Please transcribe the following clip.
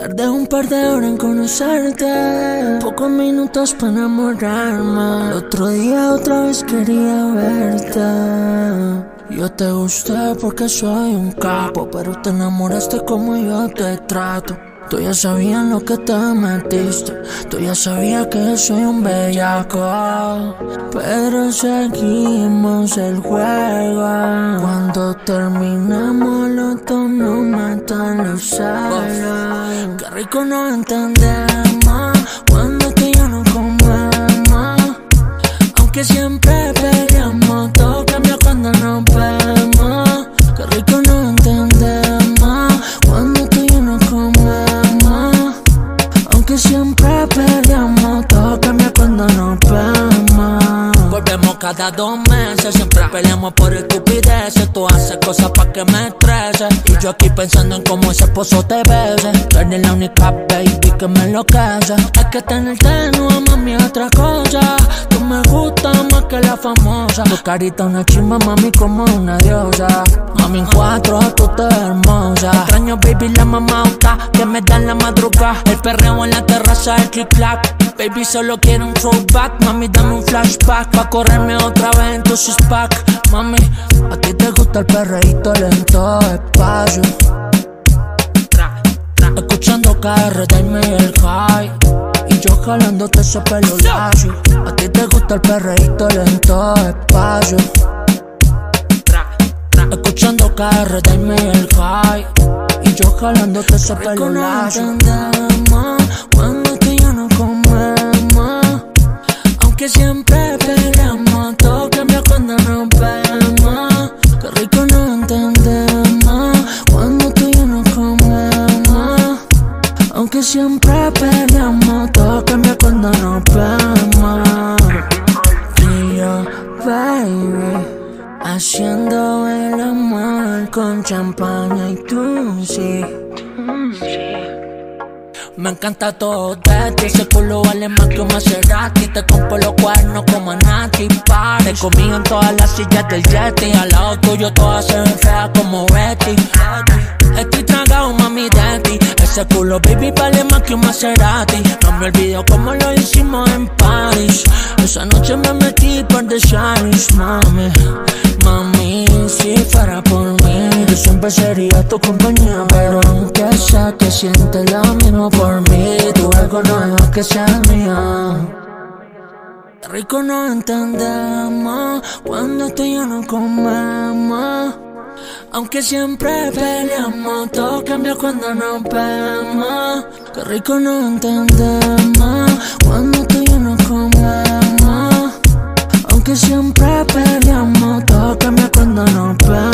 Tardé un par de horas en conocerte, pocos minutos para enamorarme. El otro día otra vez quería verte. Yo te gusté porque soy un capo, pero te enamoraste como yo te trato. Tú ya sabías lo que te metiste, tú ya sabías que soy un bellaco, pero seguimos el juego. Cuando terminamos los dos nos matan los celos. Qué rico nos entendemos cuando tú y yo nos comemos. Aunque siempre peleamos, todo cambia cuando nos vemos. Qué rico nos entendemos cuando tú y yo nos comemos. Aunque siempre peleamos, todo cambia cuando nos vemos. Volvemos cada 2 meses, siempre peleamos por estupideces. Tú haces cosas pa' que me estreses, y yo aquí pensando en cómo ese esposo te bese. Tú eres la única baby que me enloquece. Es que tenerte no mami, otra cosa. Tú me gustas más que la famosa. Tu carita una chimba, mami, como una diosa. Mami, en 4 tú te ves hermosa. Extraño, baby, la mamauta que me da en la madrugada. El perreo en la terraza, el click-clack. Baby, solo quiero un throwback. Mami, dame un flashback pa' correrme otra vez en tu six-pack. Mami, a ti te gusta el perreíto lento, despacio. Escuchando KR, dime el high, y yo jalándote ese pelo lacio. A ti te gusta el perreíto lento, despacio. Escuchando KR, dime el high, y yo jalándote ese pelo lacio. Cuando tú y yo nos comemos, aunque siempre peleamos, todo cambia cuando nos vemos. Qué rico nos entendemos cuando tú y yo nos comemos. Aunque siempre peleamos, todo cambia cuando nos vemos. Y yo, baby, haciendo el amor con champaña y tú sí. Me encanta todo de ti, ese culo vale más que un Maserati. Te compro los cuernos como a Nati. Pare conmigo en todas las sillas del Yeti. Al lado tuyo todas se ven feas como Betty. Estoy tragado, mami, de ti. Ese culo, baby, vale más que un Maserati. No me olvido como lo hicimos en París. Esa noche me metí por The Shines, mami. Mami, si fuera por mí, yo siempre sería tu compañía. Pero aunque sé que sientes lo mismo por mí, tu ego no es que sea mía. Rico nos entendemos cuando tú y yo nos comemos. Aunque siempre peleamos, todo cambia cuando nos vemos. Qué rico nos entendemos cuando tú y yo nos comemos. Aunque siempre peleamos, todo cambia cuando nos vemos.